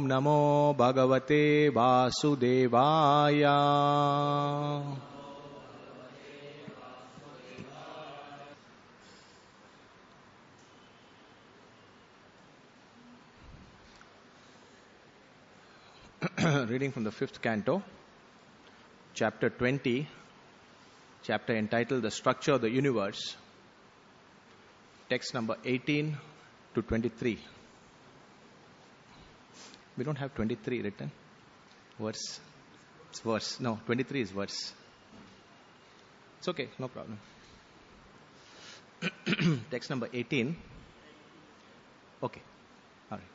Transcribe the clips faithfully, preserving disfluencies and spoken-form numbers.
Om Namo Bhagavate Vasudevaya. Reading from the fifth canto, chapter twenty, chapter entitled The Structure of the Universe, text number eighteen to twenty-three. We don't have twenty-three written. Verse. It's verse. No, twenty-three is verse. It's okay, no problem. Text number eighteen. Okay. All right.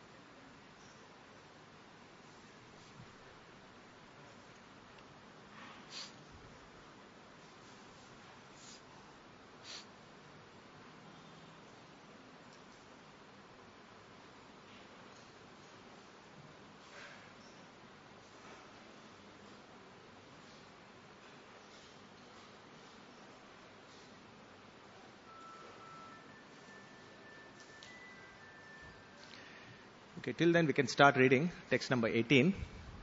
Okay, till then we can start reading text number eighteen.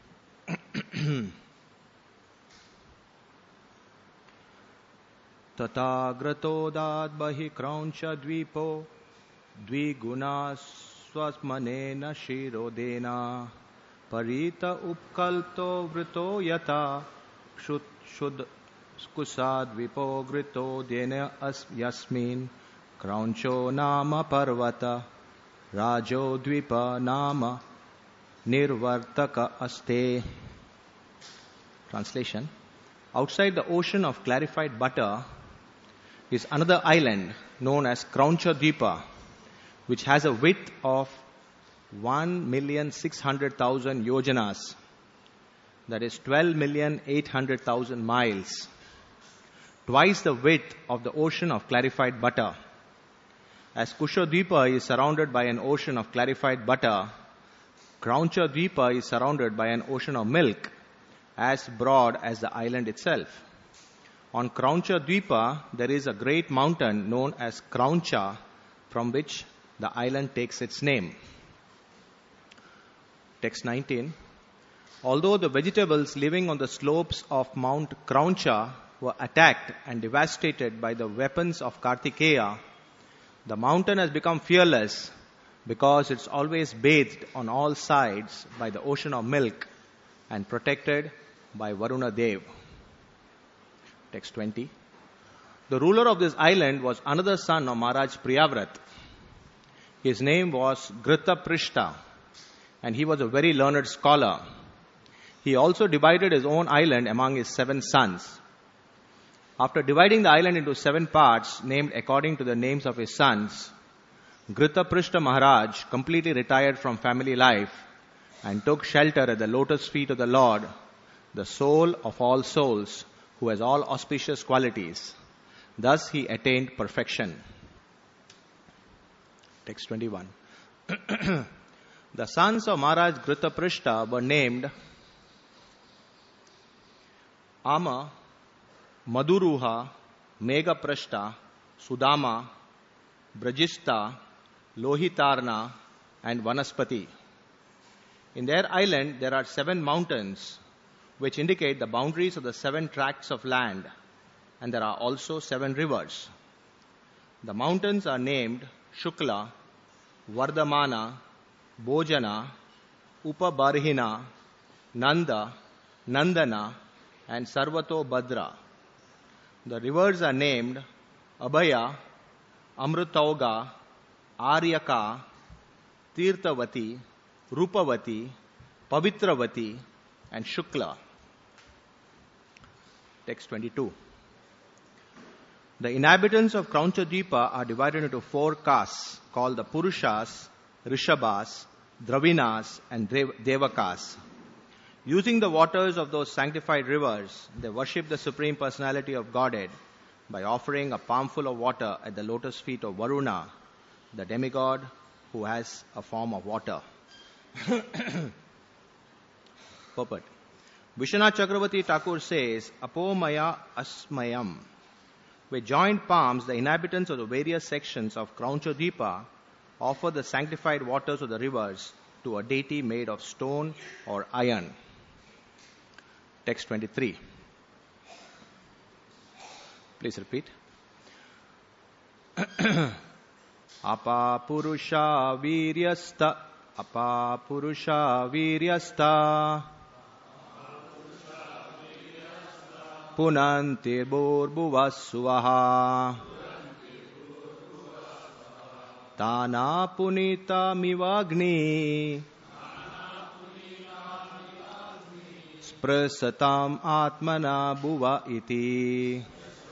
Tatagrato dad bahi krauncha dvipo dviguna swasmanena shirodena parita upkalto vrito yata kshut shud skusad vipo grito dena as yasmin krauncho nama parvata Rajo Dvipa Nama Nirvartaka Aste. Translation. Outside the ocean of clarified butter is another island known as Krauncha Dvipa, which has a width of one million six hundred thousand yojanas, that is twelve million eight hundred thousand miles, twice the width of the ocean of clarified butter. As Kusha Dvipa is surrounded by an ocean of clarified butter, Krauncha Dvipa is surrounded by an ocean of milk, as broad as the island itself. On Krauncha Dvipa, there is a great mountain known as Krauncha, from which the island takes its name. Text nineteen. Although the vegetables living on the slopes of Mount Krauncha were attacked and devastated by the weapons of Kartikeya, the mountain has become fearless because it's always bathed on all sides by the ocean of milk and protected by Varuna Dev. Text twenty. The ruler of this island was another son of Maharaj Priyavrat. His name was Gritaprishta, and he was a very learned scholar. He also divided his own island among his seven sons. After dividing the island into seven parts, named according to the names of his sons, Gritaprishta Maharaj completely retired from family life and took shelter at the lotus feet of the Lord, the soul of all souls, who has all auspicious qualities. Thus he attained perfection. Text twenty-one. The sons of Maharaj Gritaprishta were named Ama, Maduruha, Meghaprashta, Sudama, Brajista, Lohitarna, and Vanaspati. In their island, there are seven mountains which indicate the boundaries of the seven tracts of land, and there are also seven rivers. The mountains are named Shukla, Vardhamana, Bhojana, Upabarhina, Nanda, Nandana, and Sarvato Bhadra. The rivers are named Abhaya, Amrutauga, Aryaka, Tirthavati, Rupavati, Pavitravati, and Shukla. Text twenty-two. The inhabitants of Krauncha Dvipa are divided into four castes called the Purushas, Rishabhas, Dravinas, and Devakas. Using the waters of those sanctified rivers, they worship the Supreme Personality of Godhead by offering a palmful of water at the lotus feet of Varuna, the demigod who has a form of water. Purport. Vishwanath Chakravarti Thakur says, Apomaya Asmayam. With joined palms, the inhabitants of the various sections of Krauncha Dvipa offer the sanctified waters of the rivers to a deity made of stone or iron. Text twenty-three. Please repeat. Apa purusha viryasta, apa purusha viryasta, punanti burbhuvassuvaha, tana punita mivagni, sprasatam atmana bhuva iti.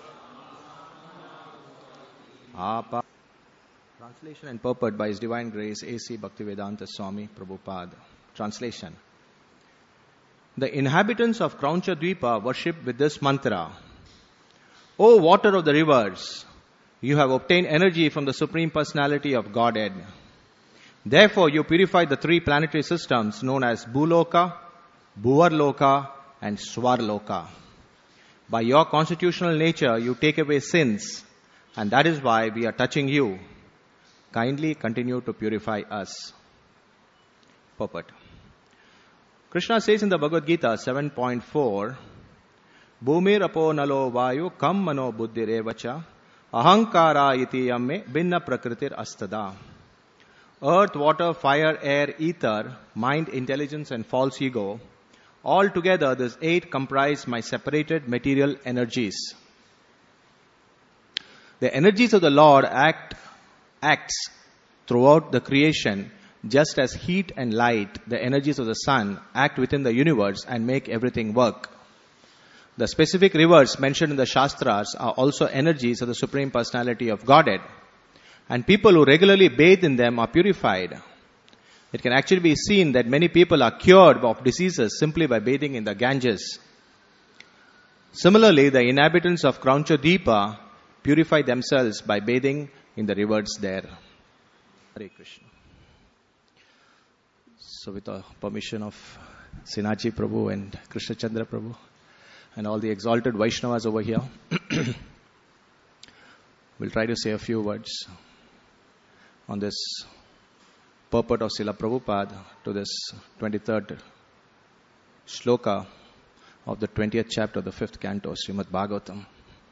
Apa. Translation and purport by His Divine Grace A C Bhaktivedanta Swami Prabhupada. Translation. The inhabitants of Krauncha Dvipa worship with this mantra: O water of the rivers, you have obtained energy from the Supreme Personality of Godhead. Therefore, you purify the three planetary systems known as Bhuloka, Bhuvarloka, and Swarloka. By your constitutional nature, you take away sins, and that is why we are touching you. Kindly continue to purify us. Purport. Krishna says in the Bhagavad Gita seven point four, Bhumir apo nalo vayu kam mano buddhirevacha ahankara iti yamme binna prakritir astada. Earth, water, fire, air, ether, mind, intelligence, and false ego. All together, these eight comprise my separated material energies. The energies of the Lord act acts throughout the creation, just as heat and light, the energies of the sun, act within the universe and make everything work. The specific rivers mentioned in the Shastras are also energies of the Supreme Personality of Godhead, and people who regularly bathe in them are purified. It can actually be seen that many people are cured of diseases simply by bathing in the Ganges. Similarly, the inhabitants of Krauncha Dvipa purify themselves by bathing in the rivers there. Hare Krishna. So with the permission of Sinaji Prabhu and Krishna Chandra Prabhu and all the exalted Vaishnavas over here, we'll try to say a few words on this purport of Srila Prabhupada to this twenty-third shloka of the twentieth chapter of the fifth canto, Srimad Bhagavatam.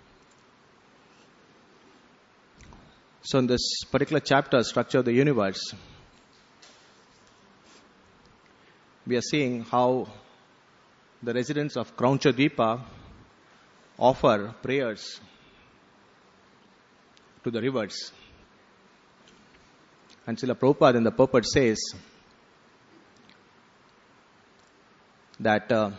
So in this particular chapter, Structure of the Universe, we are seeing how the residents of Krauncha Dvipa offer prayers to the rivers. And Srila Prabhupada in the purport says that uh,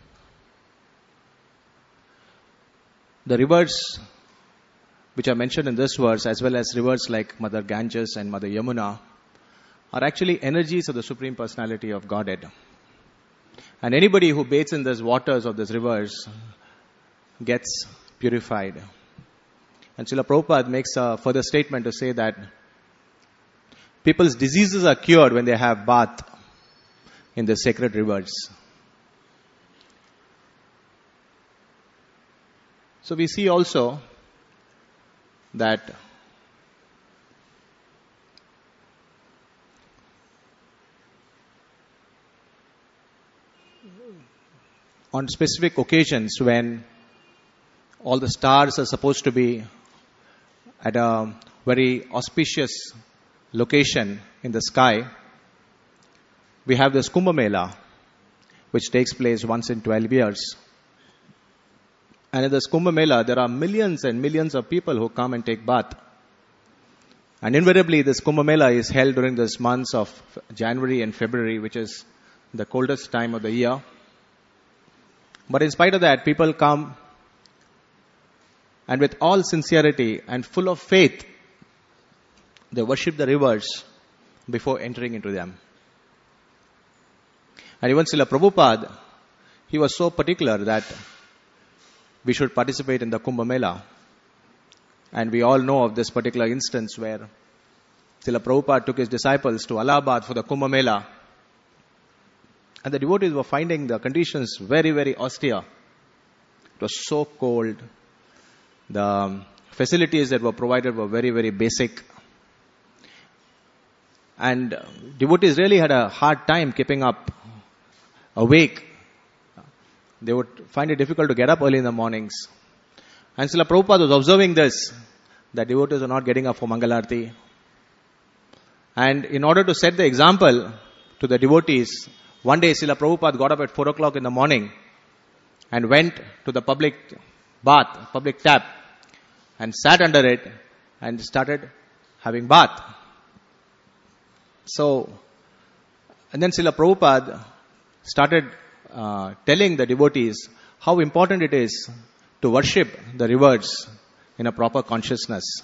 the rivers which are mentioned in this verse, as well as rivers like Mother Ganges and Mother Yamuna, are actually energies of the Supreme Personality of Godhead. And anybody who bathes in these waters of these rivers gets purified. And Srila Prabhupada makes a further statement to say that people's diseases are cured when they have bath in the sacred rivers. So we see also that on specific occasions when all the stars are supposed to be at a very auspicious location in the sky, we have this Kumbh Mela, which takes place once in twelve years. And in this Kumbh Mela, there are millions and millions of people who come and take bath. And invariably, this Kumbh Mela is held during these months of January and February, which is the coldest time of the year. But in spite of that, people come and with all sincerity and full of faith, they worship the rivers before entering into them. And even Srila Prabhupada, he was so particular that we should participate in the Kumbh Mela. And we all know of this particular instance where Srila Prabhupada took his disciples to Allahabad for the Kumbh Mela. And the devotees were finding the conditions very, very austere. It was so cold. The facilities that were provided were very, very basic. And devotees really had a hard time keeping up awake. They would find it difficult to get up early in the mornings. And Srila Prabhupada was observing this, that devotees are not getting up for Mangalarti. And in order to set the example to the devotees, one day Srila Prabhupada got up at four o'clock in the morning and went to the public bath, public tap, and sat under it and started having bath. So, and then Srila Prabhupada started uh, telling the devotees how important it is to worship the rivers in a proper consciousness.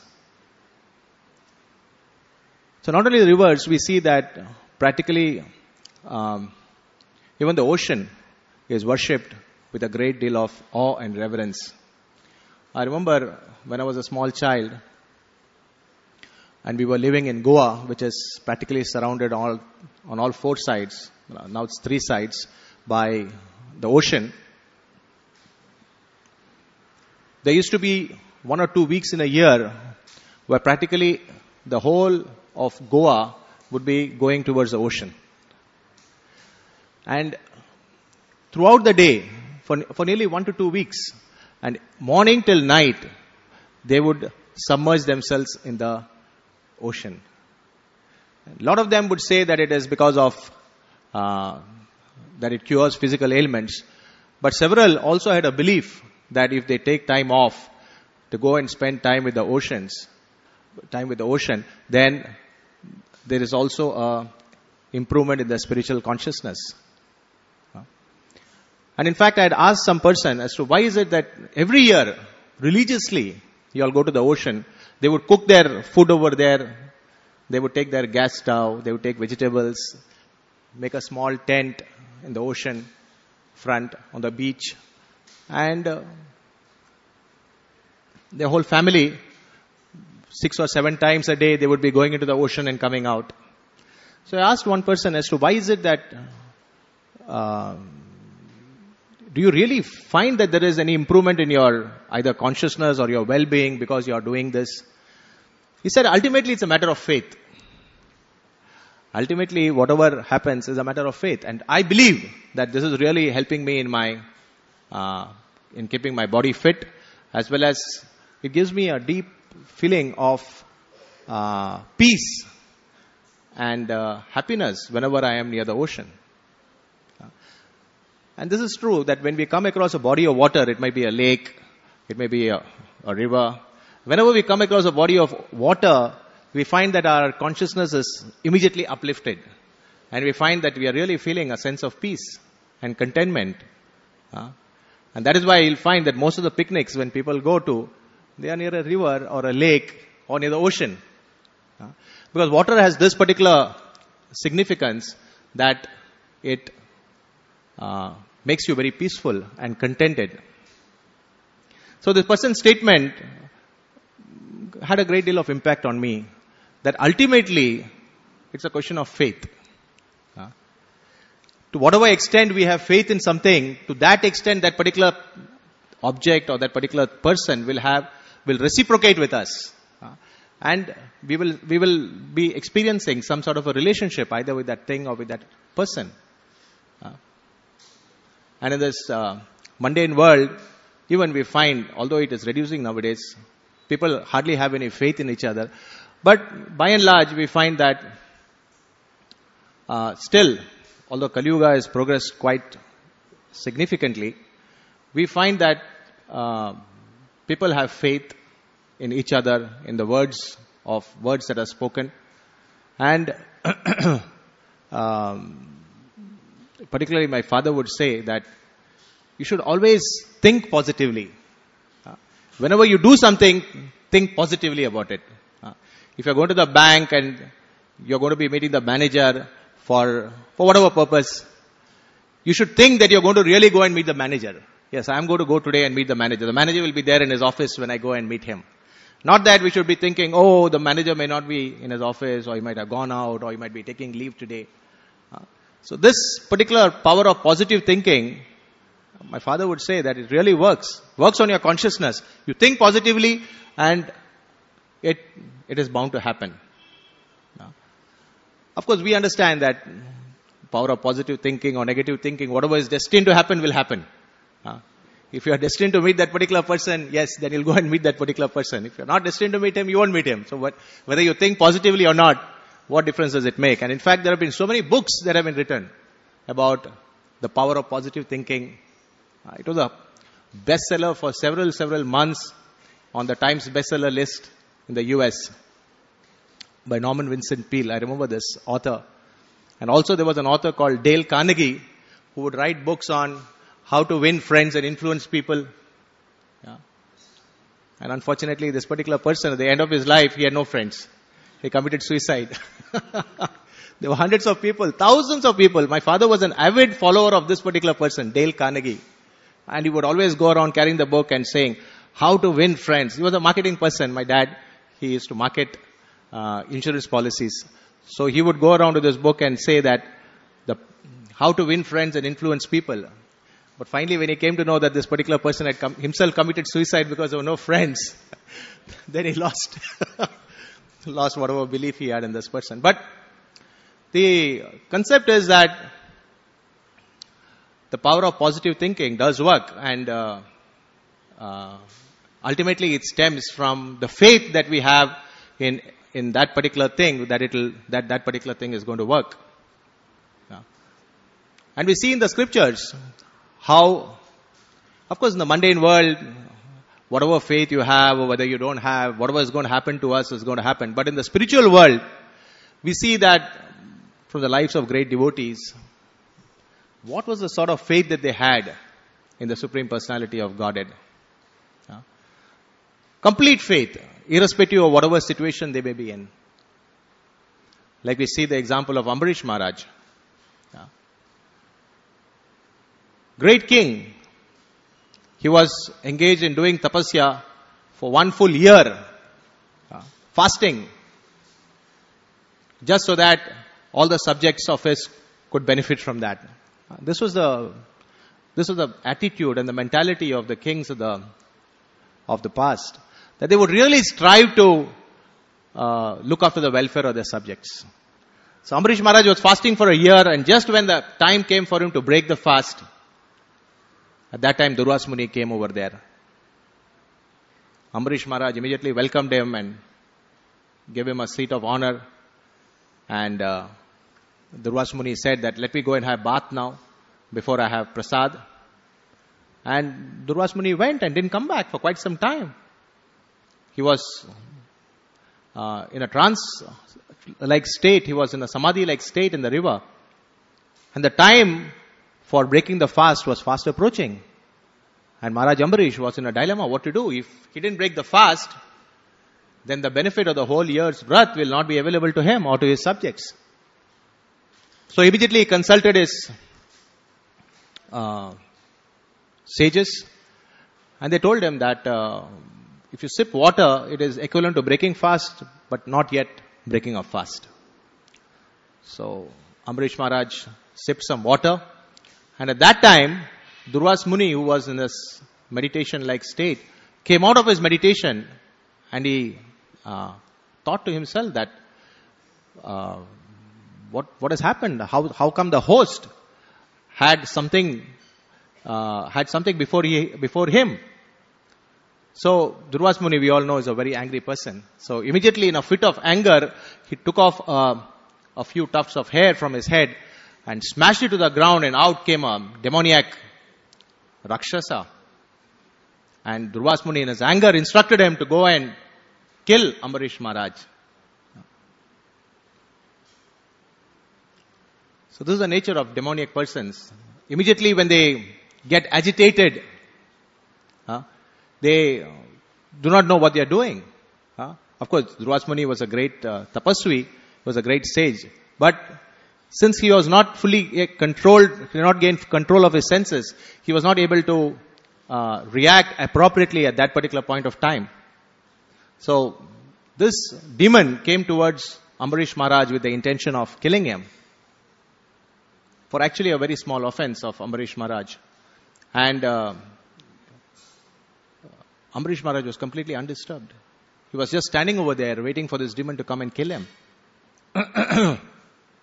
So not only the rivers, we see that practically um, even the ocean is worshipped with a great deal of awe and reverence. I remember when I was a small child, and we were living in Goa, which is practically surrounded all on all four sides. Now it's three sides by the ocean. There used to be one or two weeks in a year where practically the whole of Goa would be going towards the ocean. And throughout the day, for, for nearly one to two weeks, and morning till night, they would submerge themselves in the ocean. A lot of them would say that it is because of uh, that it cures physical ailments, but several also had a belief that if they take time off to go and spend time with the oceans, time with the ocean, then there is also a improvement in the spiritual consciousness. And in fact, I had asked some person as to why is it that every year, religiously, you all go to the ocean, they would cook their food over there, they would take their gas stove, they would take vegetables, make a small tent in the ocean front on the beach, and uh, their whole family, six or seven times a day, they would be going into the ocean and coming out. So I asked one person as to why is it that uh, do you really find that there is any improvement in your either consciousness or your well-being because you are doing this? He said, ultimately it's a matter of faith. Ultimately, whatever happens is a matter of faith. And I believe that this is really helping me in my, uh, in keeping my body fit, as well as it gives me a deep feeling of uh, peace and uh, happiness whenever I am near the ocean. And this is true that when we come across a body of water, it might be a lake, it may be a, a river. Whenever we come across a body of water, we find that our consciousness is immediately uplifted. And we find that we are really feeling a sense of peace and contentment. Uh, and that is why you'll find that most of the picnics when people go to, they are near a river or a lake or near the ocean. Uh, because water has this particular significance that it uh, makes you very peaceful and contented. So this person's statement had a great deal of impact on me, that ultimately it's a question of faith. Uh, to whatever extent we have faith in something, to that extent that particular object or that particular person will have, will reciprocate with us. Uh, and we will, we will be experiencing some sort of a relationship either with that thing or with that person. Uh, and in this uh, mundane world, even we find, although it is reducing nowadays, people hardly have any faith in each other. But by and large, we find that uh, still, although Kali Yuga has progressed quite significantly, we find that uh, people have faith in each other, in the words of words that are spoken. And um, particularly my father would say that you should always think positively. Uh, whenever you do something, think positively about it. Uh, if you're going to the bank and you're going to be meeting the manager for, for whatever purpose, you should think that you're going to really go and meet the manager. Yes, I'm going to go today and meet the manager. The manager will be there in his office when I go and meet him. Not that we should be thinking, oh, the manager may not be in his office, or he might have gone out, or he might be taking leave today. Uh, so this particular power of positive thinking, my father would say that it really works. Works on your consciousness. You think positively and it it is bound to happen. Uh, Of course, we understand that power of positive thinking or negative thinking, whatever is destined to happen will happen. Uh, if you are destined to meet that particular person, yes, then you'll go and meet that particular person. If you're not destined to meet him, you won't meet him. So what, whether you think positively or not, what difference does it make? And in fact, there have been so many books that have been written about the power of positive thinking. Uh, it was a bestseller for several, several months on the Times bestseller list in the U S by Norman Vincent Peale. I remember this author. And also there was an author called Dale Carnegie who would write books on how to win friends and influence people. Yeah. And unfortunately, this particular person, at the end of his life, he had no friends. He committed suicide. There were hundreds of people, thousands of people. My father was an avid follower of this particular person, Dale Carnegie. And he would always go around carrying the book and saying, how to win friends. He was a marketing person. My dad, he used to market uh, insurance policies. So he would go around with this book and say that the how to win friends and influence people. But finally, when he came to know that this particular person had com- himself committed suicide because there were no friends, then he lost lost whatever belief he had in this person. But the concept is that the power of positive thinking does work, and uh, uh, ultimately it stems from the faith that we have in in that particular thing, that it'll that that particular thing is going to work. Yeah. And we see in the scriptures how, of course, in the mundane world, whatever faith you have or whether you don't have, whatever is going to happen to us is going to happen. But in the spiritual world, we see that from the lives of great devotees, what was the sort of faith that they had in the Supreme Personality of Godhead? Yeah. Complete faith, irrespective of whatever situation they may be in. Like we see the example of Ambarish Maharaj. Yeah. Great king. He was engaged in doing tapasya for one full year. Yeah. Fasting. Just so that all the subjects of his could benefit from that. Uh, this was the this was the attitude and the mentality of the kings of the of the past. That they would really strive to uh, look after the welfare of their subjects. So Ambarish Maharaj was fasting for a year, and just when the time came for him to break the fast, at that time Durvas Muni came over there. Ambarish Maharaj immediately welcomed him and gave him a seat of honor. And uh, Durvas Muni said that, let me go and have bath now before I have prasad. And Durvas Muni went and didn't come back for quite some time. He was uh, in a trance-like state. He was in a samadhi-like state in the river. And the time for breaking the fast was fast approaching. And Maharaj Ambarish was in a dilemma what to do. If he didn't break the fast, then the benefit of the whole year's vrat will not be available to him or to his subjects. So immediately he consulted his uh, sages, and they told him that uh, if you sip water, it is equivalent to breaking fast, but not yet breaking a fast. So Ambarish Maharaj sipped some water, and at that time, Durvas Muni, who was in this meditation-like state, came out of his meditation, and he uh, thought to himself that uh, what what has happened? How how come the host had something uh, had something before he before him? So Durvas Muni, we all know, is a very angry person. So immediately, in a fit of anger, he took off uh, a few tufts of hair from his head and smashed it to the ground, and out came a demoniac Rakshasa. And Durvas Muni, in his anger, instructed him to go and kill Ambarish Maharaj. So this is the nature of demoniac persons. Immediately when they get agitated, uh, they do not know what they are doing. Uh, of course, Durvas Muni was a great uh, tapasvi, was a great sage. But since he was not fully controlled, he did not gain control of his senses, he was not able to uh, react appropriately at that particular point of time. So this demon came towards Ambarish Maharaj with the intention of killing him for actually a very small offense of Ambarish Maharaj. And uh, Ambarish Maharaj was completely undisturbed. He was just standing over there waiting for this demon to come and kill him.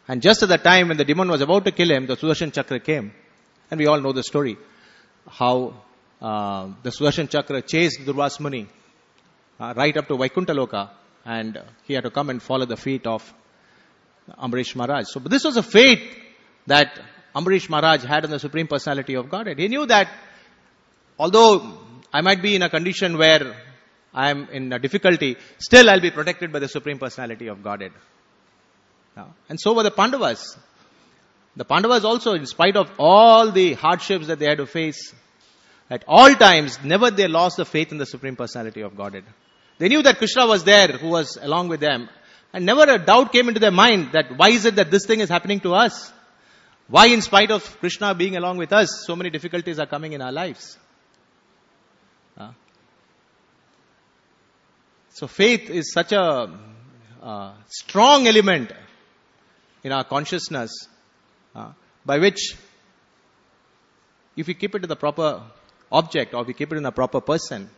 And just at the time when the demon was about to kill him, the Sudarshan Chakra came. And we all know the story. How uh, the Sudarshan Chakra chased Durvas Muni uh, right up to Vaikuntha Loka. And he had to come and follow the feet of Ambarish Maharaj. So this was a faith that Ambarish Maharaj had in the Supreme Personality of Godhead. He knew that although I might be in a condition where I am in a difficulty, still I'll be protected by the Supreme Personality of Godhead. Yeah. And so were the Pandavas. The Pandavas also, in spite of all the hardships that they had to face, at all times, never they lost the faith in the Supreme Personality of Godhead. They knew that Krishna was there, who was along with them. And never a doubt came into their mind that why is it that this thing is happening to us? Why, in spite of Krishna being along with us, so many difficulties are coming in our lives? Uh, so faith is such a uh, strong element in our consciousness, uh, by which, if we keep it to the proper object or we keep it in a proper person,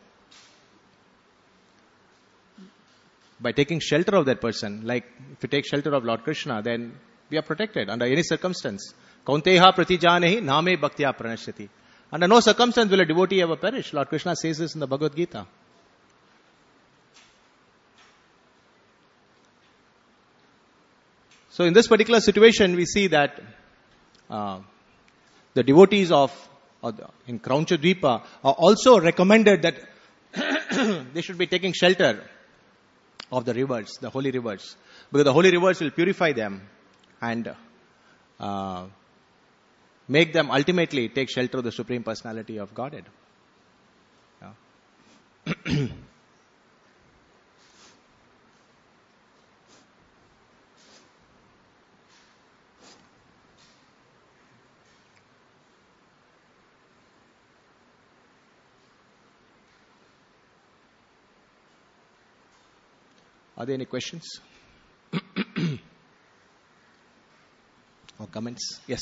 by taking shelter of that person, like if we take shelter of Lord Krishna, then we are protected under any circumstance. Kaunteha pratijanehi name bhaktya pranashyati. Under no circumstance will a devotee ever perish. Lord Krishna says this in the Bhagavad Gita. So in this particular situation, we see that uh, the devotees of uh, in Krauncha Dvipa are also recommended that they should be taking shelter of the rivers, the holy rivers, because the holy rivers will purify them and uh, make them ultimately take shelter of the Supreme Personality of Godhead. Yeah. Are there any questions? Or comments? Yes.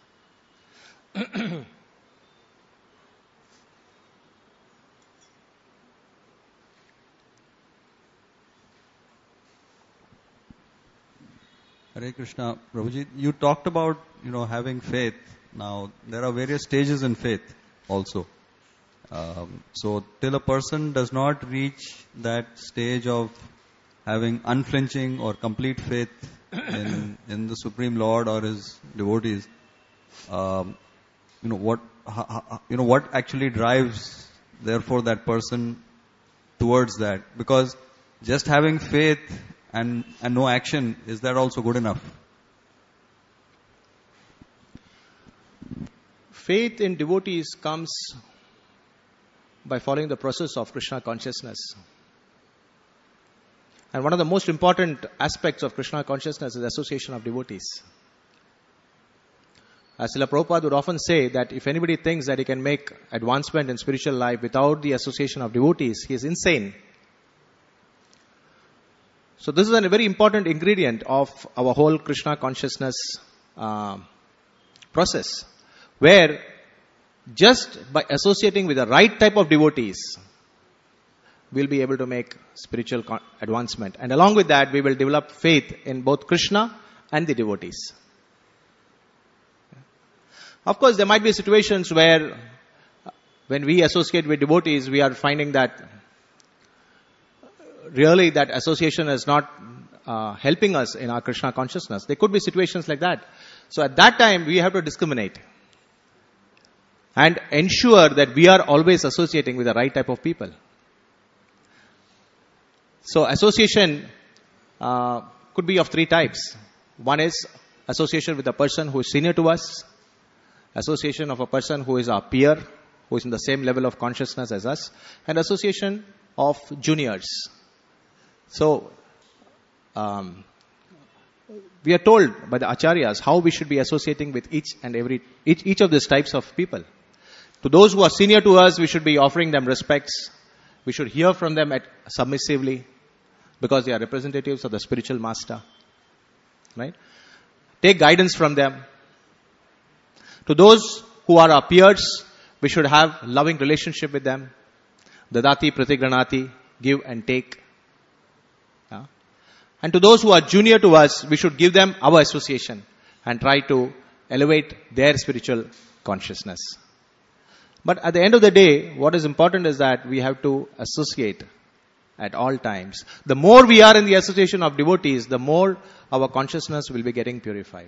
Hare Krishna. Prabhuji, you talked about, you know, having faith. Now, there are various stages in faith also. Um, so, till a person does not reach that stage of having unflinching or complete faith in, in the Supreme Lord or His devotees, um, you know, what, ha, you know, what actually drives, therefore, that person towards that? Because just having faith and, and no action, is that also good enough? Faith in devotees comes by following the process of Krishna consciousness. And one of the most important aspects of Krishna consciousness is association of devotees. As Srila Prabhupada would often say that if anybody thinks that he can make advancement in spiritual life without the association of devotees, he is insane. So this is a very important ingredient of our whole Krishna consciousness uh, process, where just by associating with the right type of devotees, we'll be able to make spiritual advancement. And along with that, we will develop faith in both Krishna and the devotees. Of course, there might be situations where when we associate with devotees, we are finding that really that association is not uh, helping us in our Krishna consciousness. There could be situations like that. So at that time, we have to discriminate and ensure that we are always associating with the right type of people. So association uh, could be of three types. One is association with a person who is senior to us, association of a person who is our peer, who is in the same level of consciousness as us, and association of juniors. So um, we are told by the acharyas how we should be associating with each and every each, each of these types of people. To those who are senior to us, we should be offering them respects. We should hear from them at, submissively, because they are representatives of the spiritual master. Right? Take guidance from them. To those who are our peers, we should have loving relationship with them. Dadati pratigranati, give and take. Yeah? And to those who are junior to us, we should give them our association and try to elevate their spiritual consciousness. But at the end of the day, what is important is that we have to associate at all times. The more we are in the association of devotees, the more our consciousness will be getting purified.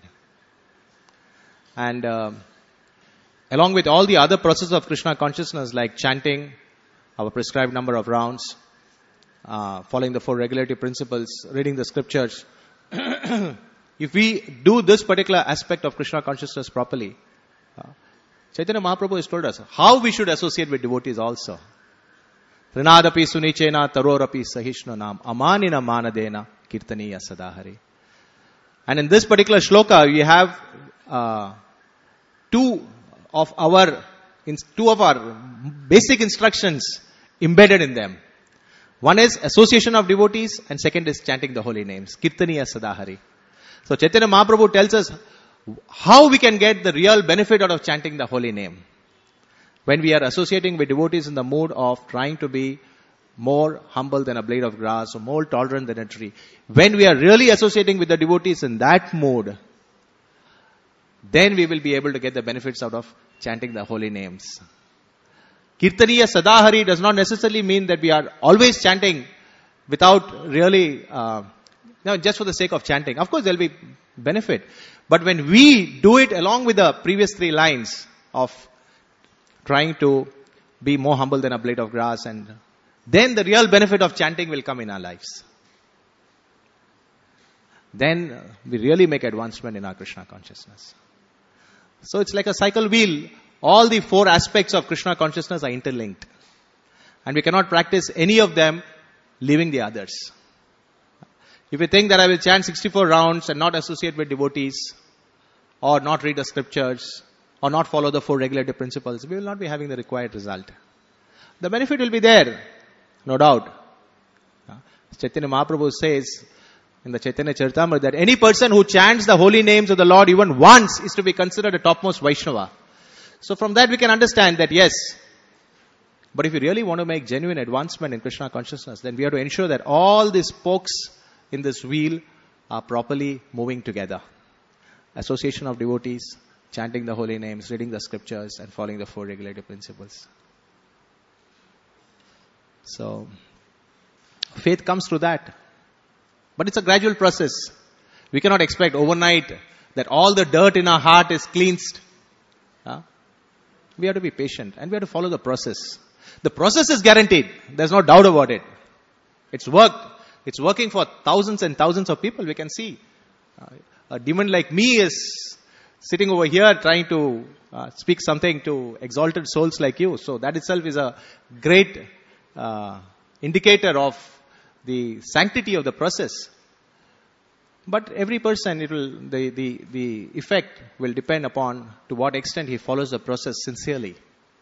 And uh, along with all the other processes of Krishna consciousness like chanting, our prescribed number of rounds, uh, following the four regulatory principles, reading the scriptures, if we do this particular aspect of Krishna consciousness properly, uh, Chaitanya Mahaprabhu has told us how we should associate with devotees also. Trinadapi sunichena tarorapi sahishnunam amanina manadena kirtaniya sadahari. And in this particular shloka, we have uh, two of our in, two of our basic instructions embedded in them. One is association of devotees, and second is chanting the holy names, kirtaniya sadahari. So Chaitanya Mahaprabhu tells us how we can get the real benefit out of chanting the holy name. When we are associating with devotees in the mood of trying to be more humble than a blade of grass or more tolerant than a tree. When we are really associating with the devotees in that mood, then we will be able to get the benefits out of chanting the holy names. Kirtaniya Sadahari does not necessarily mean that we are always chanting without really, uh, no, just for the sake of chanting. Of course, there will be benefit. But when we do it along with the previous three lines of trying to be more humble than a blade of grass, and then the real benefit of chanting will come in our lives. Then we really make advancement in our Krishna consciousness. So it's like a cycle wheel. All the four aspects of Krishna consciousness are interlinked. And we cannot practice any of them leaving the others. If you think that I will chant sixty-four rounds and not associate with devotees, or not read the scriptures, or not follow the four regulative principles, we will not be having the required result. The benefit will be there, no doubt. Chaitanya Mahaprabhu says in the Chaitanya Charitamrita that any person who chants the holy names of the Lord even once is to be considered a topmost Vaishnava. So from that we can understand that yes, but if we really want to make genuine advancement in Krishna consciousness, then we have to ensure that all the spokes in this wheel are properly moving together. Association of devotees, chanting the holy names, reading the scriptures, and following the four regulative principles. So, faith comes through that. But it's a gradual process. We cannot expect overnight that all the dirt in our heart is cleansed. Huh? We have to be patient and we have to follow the process. The process is guaranteed. There's no doubt about it. It's worked. It's working for thousands and thousands of people. We can see. Uh, a demon like me is sitting over here trying to uh, speak something to exalted souls like you. So that itself is a great uh, indicator of the sanctity of the process. But every person, it will the, the, the effect will depend upon to what extent he follows the process sincerely.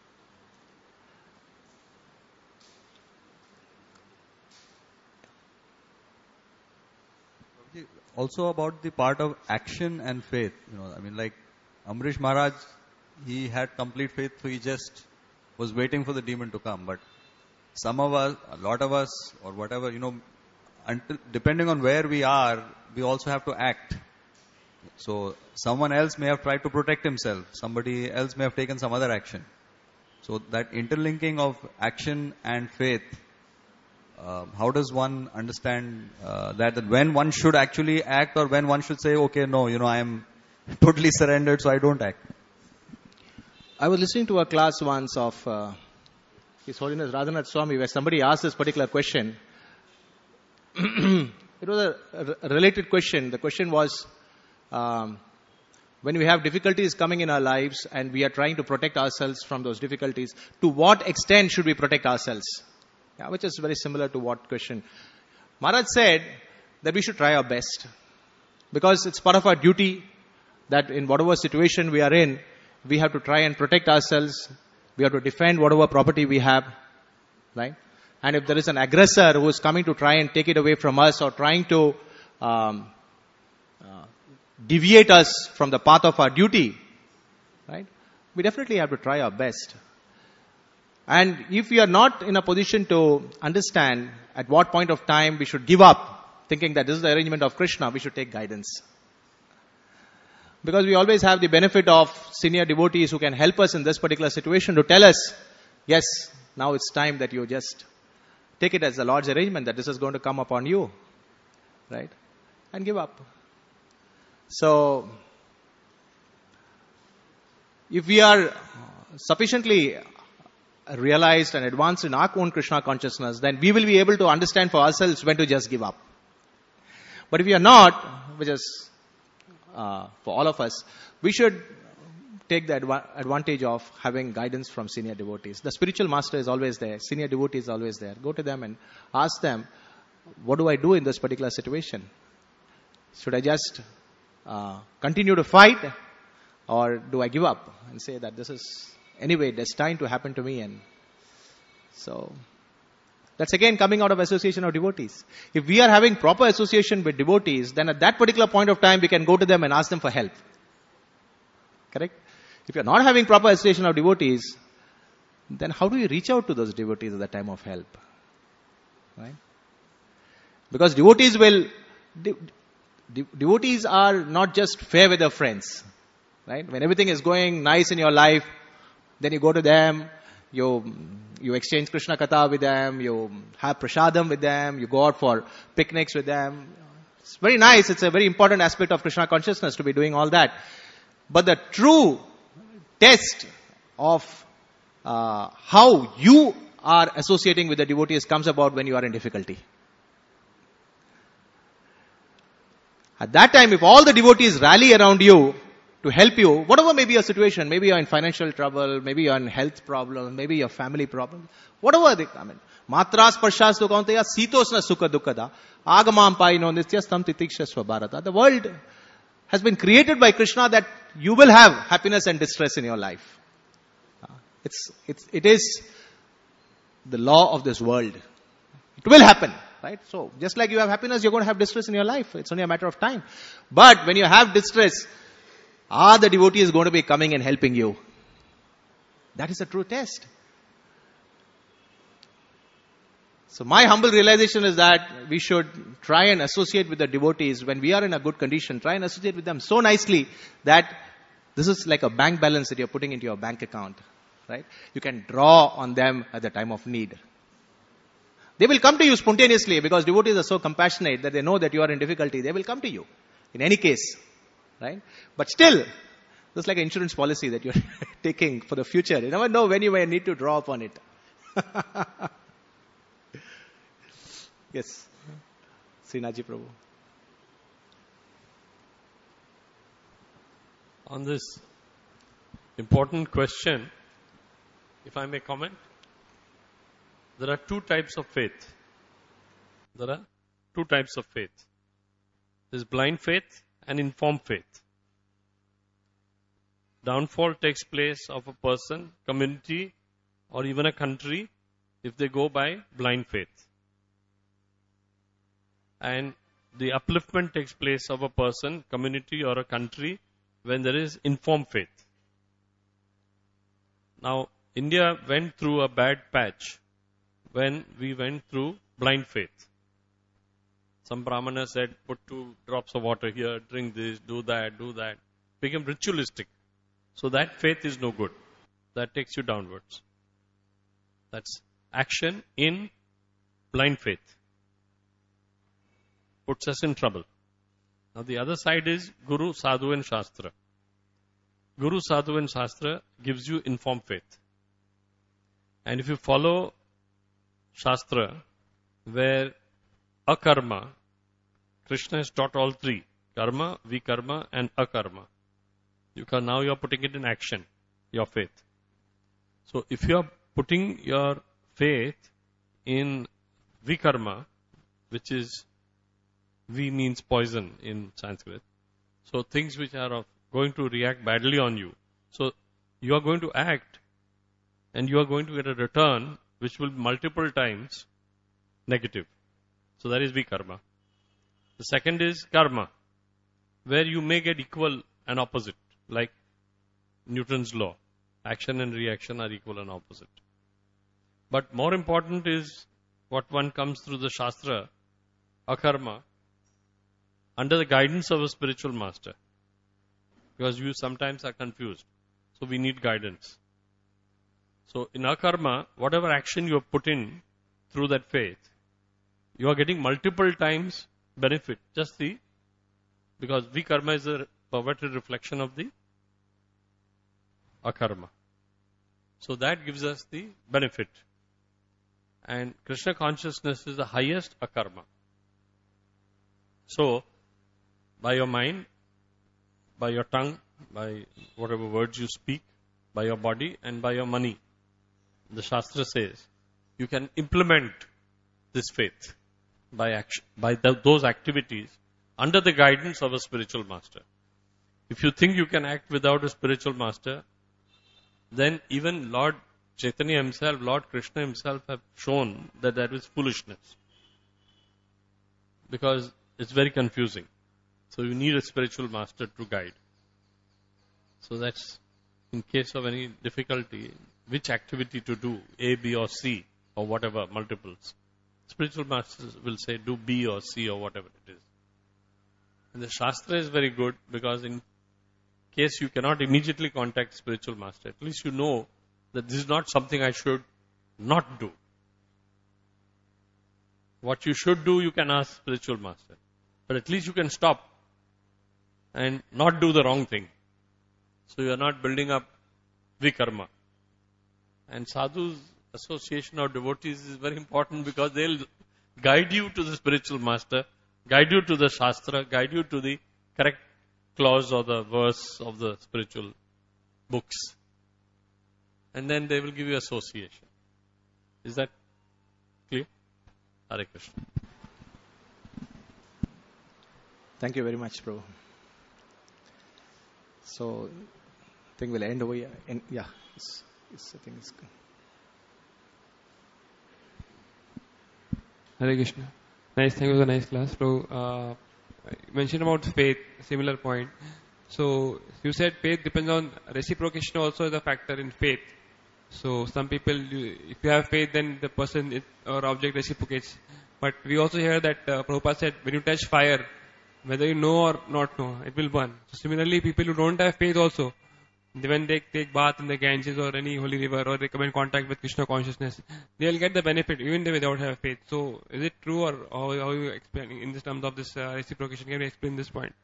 Also about the part of action and faith, you know, I mean, like Amrish Maharaj, he had complete faith, so he just was waiting for the demon to come. But some of us, a lot of us, or whatever, you know, until depending on where we are, we also have to act. So someone else may have tried to protect himself. Somebody else may have taken some other action. So that interlinking of action and faith, uh, how does one understand uh, that, that when one should actually act or when one should say, okay, no, you know, I am totally surrendered, so I don't act? I was listening to a class once of uh, His Holiness Radhanath Swami where somebody asked this particular question. It was a, a related question. The question was, um, when we have difficulties coming in our lives and we are trying to protect ourselves from those difficulties, to what extent should we protect ourselves? Yeah, which is very similar to what question. Maharaj said that we should try our best. Because it's part of our duty that in whatever situation we are in, we have to try and protect ourselves. We have to defend whatever property we have. Right? And if there is an aggressor who is coming to try and take it away from us or trying to um, uh, deviate us from the path of our duty, right? We definitely have to try our best. And if we are not in a position to understand at what point of time we should give up thinking that this is the arrangement of Krishna, we should take guidance. Because we always have the benefit of senior devotees who can help us in this particular situation to tell us, yes, now it's time that you just take it as the Lord's arrangement that this is going to come upon you. Right? And give up. So, if we are sufficiently realized and advanced in our own Krishna consciousness, then we will be able to understand for ourselves when to just give up. But if we are not, which is uh, for all of us, we should take the adva- advantage of having guidance from senior devotees. The spiritual master is always there. Senior devotee is always there. Go to them and ask them, what do I do in this particular situation? Should I just uh, continue to fight, or do I give up and say that this is anyway destined to happen to me? And so that's again coming out of association of devotees. If we are having proper association with devotees, then at that particular point of time we can go to them and ask them for help. Correct? If you are not having proper association of devotees, then how do you reach out to those devotees at the time of help? Right? Because devotees will, de- de- devotees are not just fair weather friends. Right? When everything is going nice in your life, then you go to them, you, you exchange Krishna Katha with them, you have prasadam with them, you go out for picnics with them. It's very nice. It's a very important aspect of Krishna consciousness to be doing all that. But the true test of uh, how you are associating with the devotees comes about when you are in difficulty. At that time, if all the devotees rally around you to help you, whatever may be your situation, maybe you're in financial trouble, maybe you're in health problem, maybe your family problem, whatever they, I mean, matras parshas dukkantaya sitosna sukha dukkada agamam paino nityastam titikshasva bharata. The world has been created by Krishna that you will have happiness and distress in your life. It's, it's, it is the law of this world. It will happen. Right? So, just like you have happiness, you're going to have distress in your life. It's only a matter of time. But when you have distress, are the devotees going to be coming and helping you? That is a true test. So my humble realization is that we should try and associate with the devotees when we are in a good condition. Try and associate with them so nicely that this is like a bank balance that you're putting into your bank account. Right? You can draw on them at the time of need. They will come to you spontaneously because devotees are so compassionate that they know that you are in difficulty. They will come to you in any case. Right? But still, this is like an insurance policy that you're taking for the future. You never know when you may need to draw upon it. Yes. Srinathji Prabhu. On this important question, if I may comment, there are two types of faith. There are two types of faith. There's blind faith and informed faith. Downfall takes place of a person, community, or even a country if they go by blind faith. And the upliftment takes place of a person, community, or a country when there is informed faith. Now, India went through a bad patch when we went through blind faith. Some brahmana said, put two drops of water here, drink this, do that, do that. Became ritualistic. So that faith is no good. That takes you downwards. That's action in blind faith. Puts us in trouble. Now the other side is Guru, Sadhu and Shastra. Guru, Sadhu and Shastra gives you informed faith. And if you follow Shastra, where akarma, Krishna has taught all three, karma, vikarma and akarma. You can, now you are putting it in action, your faith. So if you are putting your faith in vikarma, which is, vi means poison in Sanskrit. So things which are of, going to react badly on you. So you are going to act and you are going to get a return which will be multiple times negative. So that is vikarma. The second is karma, where you may get equal and opposite, like Newton's law. Action and reaction are equal and opposite. But more important is what one comes through the Shastra, akarma, under the guidance of a spiritual master. Because you sometimes are confused. So we need guidance. So in akarma, whatever action you have put in through that faith, you are getting multiple times benefit. Just the, because vikarma is a perverted reflection of the akarma. So that gives us the benefit. And Krishna consciousness is the highest akarma. So, by your mind, by your tongue, by whatever words you speak, by your body and by your money, the Shastra says, you can implement this faith by action, by the, those activities under the guidance of a spiritual master. If you think you can act without a spiritual master, then even Lord Chaitanya himself, Lord Krishna himself have shown that that is foolishness. Because it's very confusing. So you need a spiritual master to guide. So that's in case of any difficulty, which activity to do, A, B or C or whatever, multiples. Spiritual masters will say do B or C or whatever it is. And the Shastra is very good because in case you cannot immediately contact spiritual master, at least you know that this is not something I should not do. What you should do, you can ask spiritual master. But at least you can stop and not do the wrong thing. So you are not building up vikarma. And sadhu's association of devotees is very important because they'll guide you to the spiritual master, guide you to the Shastra, guide you to the correct clause or the verse of the spiritual books. And then they will give you association. Is that clear? Hare Krishna. Thank you very much, Prabhu. So, I think we'll end over here. And, yeah, it's, it's, I think it's good. Hare Krishna. Nice, thank you for the nice class. Prabhu, uh, you mentioned about faith, similar point. So, you said faith depends on reciprocation also is a factor in faith. So, some people, if you have faith, then the person is, or object reciprocates. But we also hear that uh, Prabhupada said, when you touch fire, whether you know or not know, it will burn. So, similarly, people who don't have faith also, when they take bath in the Ganges or any holy river or they come in contact with Krishna consciousness, they will get the benefit even without have faith. So, is it true or how, how you explain in this terms of this uh, reciprocation? Can you explain this point?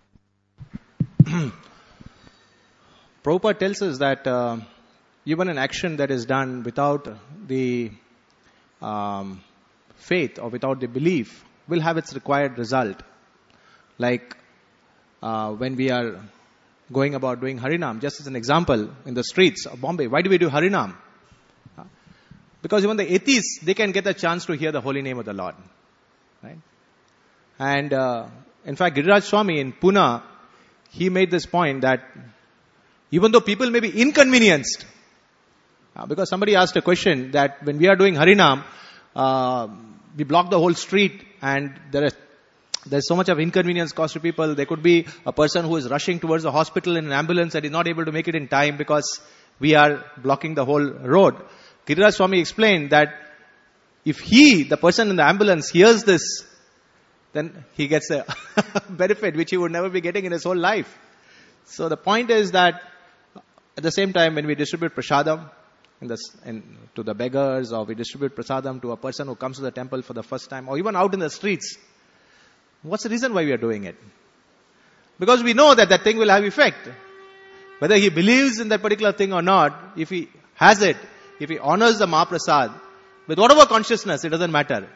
Prabhupada tells us that uh, even an action that is done without the um, faith or without the belief will have its required result. Like uh, when we are going about doing Harinam, just as an example, in the streets of Bombay, why do we do Harinam? Uh, because even the atheists, they can get a chance to hear the holy name of the Lord. Right? And uh, in fact, Giriraj Swami in Pune, he made this point that even though people may be inconvenienced, uh, because somebody asked a question that when we are doing Harinam, uh, we block the whole street and there is there's so much of inconvenience caused to people. There could be a person who is rushing towards the hospital in an ambulance and is not able to make it in time because we are blocking the whole road. Giriraj Swami explained that if he, the person in the ambulance, hears this, then he gets a benefit which he would never be getting in his whole life. So the point is that at the same time when we distribute prasadam in the, in, to the beggars, or we distribute prasadam to a person who comes to the temple for the first time, or even out in the streets, what's the reason why we are doing it? Because we know that that thing will have effect. Whether he believes in that particular thing or not, if he has it, if he honors the Mahaprasad, with whatever consciousness, it doesn't matter.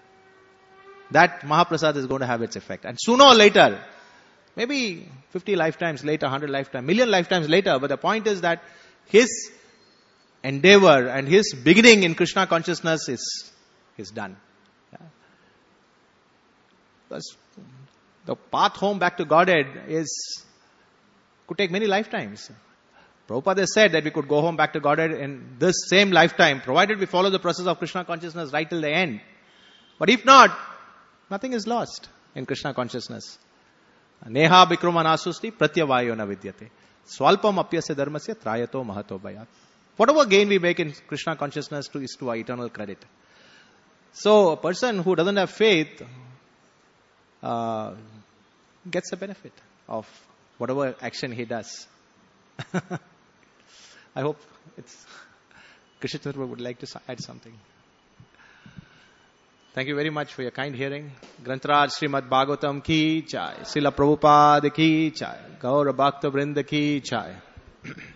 That Mahaprasad is going to have its effect. And sooner or later, maybe fifty lifetimes later, one hundred lifetimes, million lifetimes later, but the point is that his endeavor and his beginning in Krishna consciousness is, is done. Yeah. Because the path home back to Godhead is, could take many lifetimes. Prabhupada has said that we could go home back to Godhead in this same lifetime, provided we follow the process of Krishna consciousness right till the end. But if not, nothing is lost in Krishna consciousness. Neha bikrumanasusti pratyavayo na vidyate. Swalpam apyasya dharmasya trayato mahato bhayat. Whatever gain we make in Krishna consciousness to, is to our eternal credit. So a person who doesn't have faith, uh, gets the benefit of whatever action he does. I hope it's Krishna Chandra would like to add something. Thank you very much for your kind hearing. Grantaraj Srimad Bhagavatam ki jai. Srila Prabhupada ki jai. Gaura Bhakta Vrinda ki jai.